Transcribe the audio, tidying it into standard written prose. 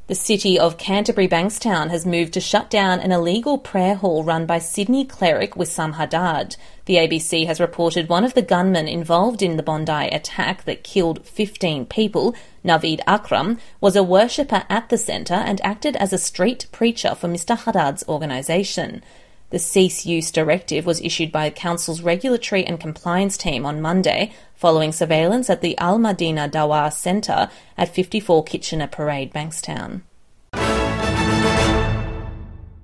The city of Canterbury Bankstown has moved to shut down an illegal prayer hall run by Sydney cleric Wissam Haddad. The ABC has reported one of the gunmen involved in the Bondi attack that killed 15 people, Naveed Akram, was a worshipper at the centre and acted as a street preacher for Mr Haddad's organisation. The cease use directive was issued by Council's regulatory and compliance team on Monday, following surveillance at the Al Madina Dawah Centre at 54 Kitchener Parade, Bankstown.